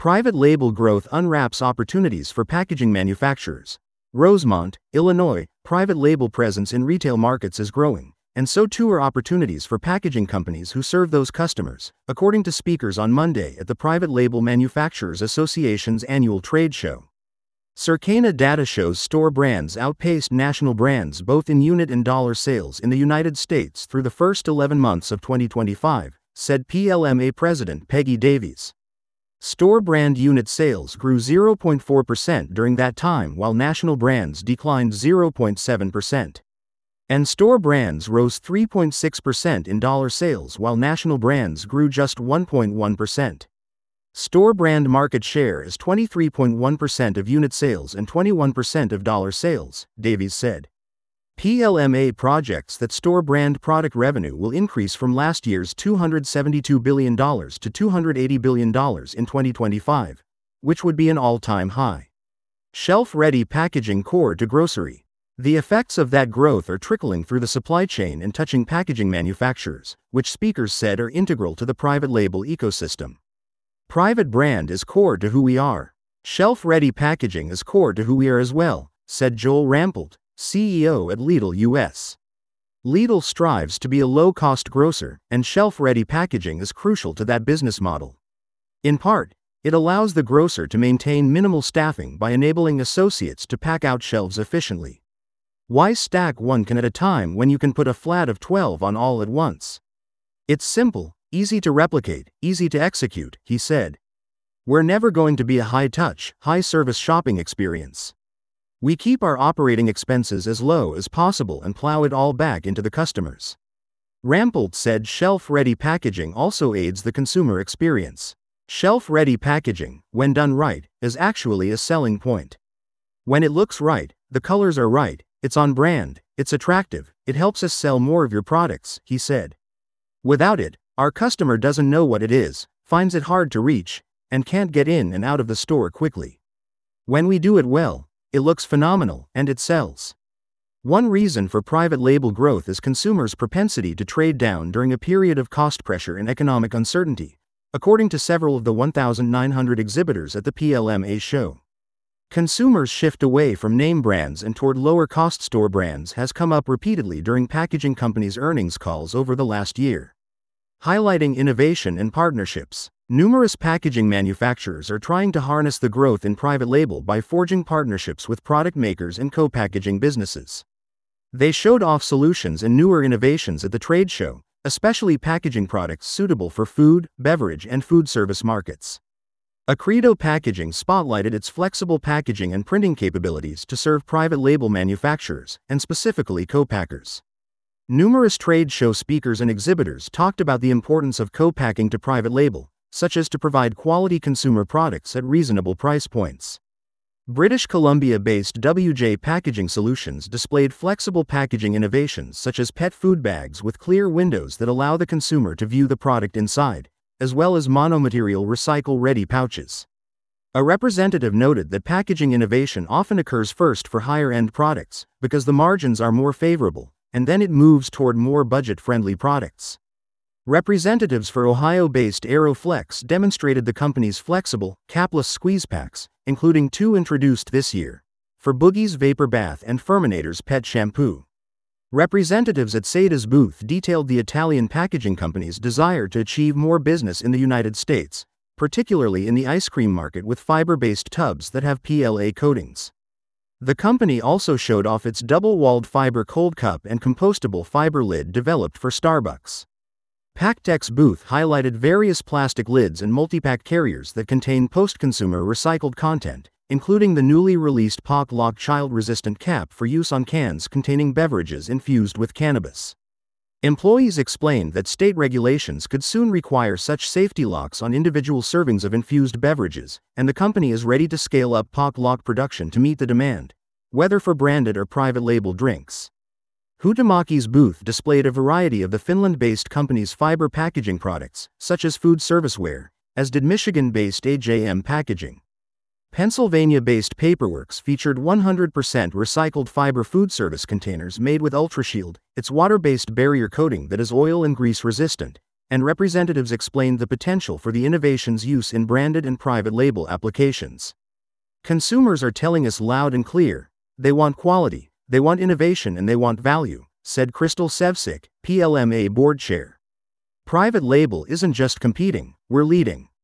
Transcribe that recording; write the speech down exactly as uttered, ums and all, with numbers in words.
Private label growth unwraps opportunities for packaging manufacturers. Rosemont, Illinois, private label presence in retail markets is growing, and so too are opportunities for packaging companies who serve those customers, according to speakers on Monday at the Private Label Manufacturers Association's annual trade show. Circana data shows store brands outpaced national brands both in unit and dollar sales in the United States through the first eleven months of twenty twenty-five, said P L M A President Peggy Davies. Store brand unit sales grew zero point four percent during that time while national brands declined zero point seven percent. And store brands rose three point six percent in dollar sales while national brands grew just one point one percent. Store brand market share is twenty-three point one percent of unit sales and twenty-one percent of dollar sales, Davies said. P L M A projects that store brand product revenue will increase from last year's two hundred seventy-two billion dollars to two hundred eighty billion dollars in twenty twenty-five, which would be an all-time high. Shelf-ready packaging core to grocery. The effects of that growth are trickling through the supply chain and touching packaging manufacturers, which speakers said are integral to the private label ecosystem. Private brand is core to who we are. Shelf-ready packaging is core to who we are as well, said Joel Rampelt, C E O at Lidl U S. Lidl strives to be a low-cost grocer, and shelf-ready packaging is crucial to that business model. In part, it allows the grocer to maintain minimal staffing by enabling associates to pack out shelves efficiently. Why stack one can at a time when you can put a flat of twelve on all at once? It's simple, easy to replicate, easy to execute, he said. We're never going to be a high-touch, high-service shopping experience. We keep our operating expenses as low as possible and plow it all back into the customers. Rampelt said shelf-ready packaging also aids the consumer experience. Shelf-ready packaging, when done right, is actually a selling point. When it looks right, the colors are right, it's on brand, it's attractive, it helps us sell more of your products, he said. Without it, our customer doesn't know what it is, finds it hard to reach, and can't get in and out of the store quickly. When we do it well, it looks phenomenal, and it sells. One reason for private label growth is consumers' propensity to trade down during a period of cost pressure and economic uncertainty, according to several of the one thousand nine hundred exhibitors at the P L M A show. Consumers' shift away from name brands and toward lower-cost store brands has come up repeatedly during packaging companies' earnings calls over the last year. Highlighting innovation and partnerships. Numerous packaging manufacturers are trying to harness the growth in private label by forging partnerships with product makers and co-packaging businesses. They showed off solutions and newer innovations at the trade show, especially packaging products suitable for food, beverage, and food service markets. Acredo Packaging spotlighted its flexible packaging and printing capabilities to serve private label manufacturers, and specifically co-packers. Numerous trade show speakers and exhibitors talked about the importance of co-packing to private label, such as to provide quality consumer products at reasonable price points. British Columbia-based W J Packaging Solutions displayed flexible packaging innovations such as pet food bags with clear windows that allow the consumer to view the product inside, as well as monomaterial recycle-ready pouches. A representative noted that packaging innovation often occurs first for higher-end products, because the margins are more favorable, and then it moves toward more budget-friendly products. Representatives for Ohio-based Aeroflex demonstrated the company's flexible, capless squeeze packs, including two introduced this year, for Boogie's Vapor Bath and Furminator's Pet Shampoo. Representatives at Saida's booth detailed the Italian packaging company's desire to achieve more business in the United States, particularly in the ice cream market with fiber-based tubs that have P L A coatings. The company also showed off its double-walled fiber cold cup and compostable fiber lid developed for Starbucks. PacTech's booth highlighted various plastic lids and multi-pack carriers that contain post-consumer recycled content, including the newly released P O C Lock child-resistant cap for use on cans containing beverages infused with cannabis. Employees explained that state regulations could soon require such safety locks on individual servings of infused beverages, and the company is ready to scale up P O C Lock production to meet the demand, whether for branded or private label drinks. Huhtamäki's booth displayed a variety of the Finland-based company's fiber packaging products, such as food serviceware, as did Michigan-based A J M Packaging. Pennsylvania-based Paperworks featured one hundred percent recycled fiber food service containers made with UltraShield, its water-based barrier coating that is oil and grease resistant, and representatives explained the potential for the innovation's use in branded and private label applications. Consumers are telling us loud and clear, they want quality, they want innovation, and they want value, said Crystal Sevcik, P L M A board chair. Private label isn't just competing, we're leading.